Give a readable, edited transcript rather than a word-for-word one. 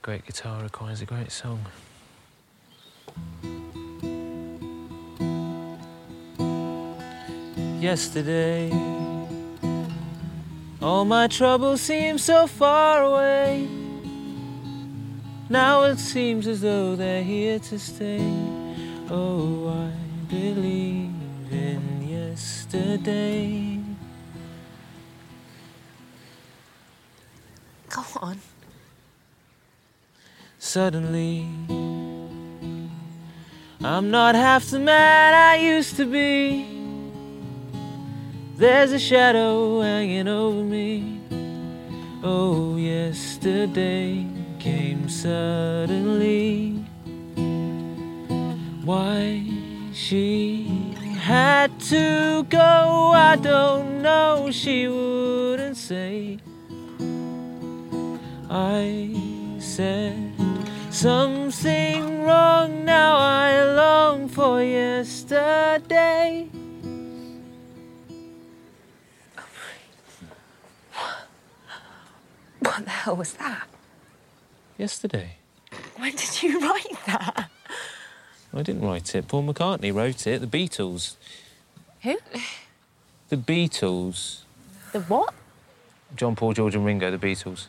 Great guitar requires a great song. Yesterday, all my troubles seem so far away. Now it seems as though they're here to stay. Oh, I believe in yesterday. Go on. Suddenly, I'm not half the man I used to be. There's a shadow hanging over me. Oh, yesterday came suddenly. Why she had to go, I don't know, she wouldn't say. I said something wrong, now I long for yesterday. What the hell was that? Yesterday. When did you write that? I didn't write it. Paul McCartney wrote it. The Beatles. Who? The Beatles. The what? John, Paul, George and Ringo, the Beatles.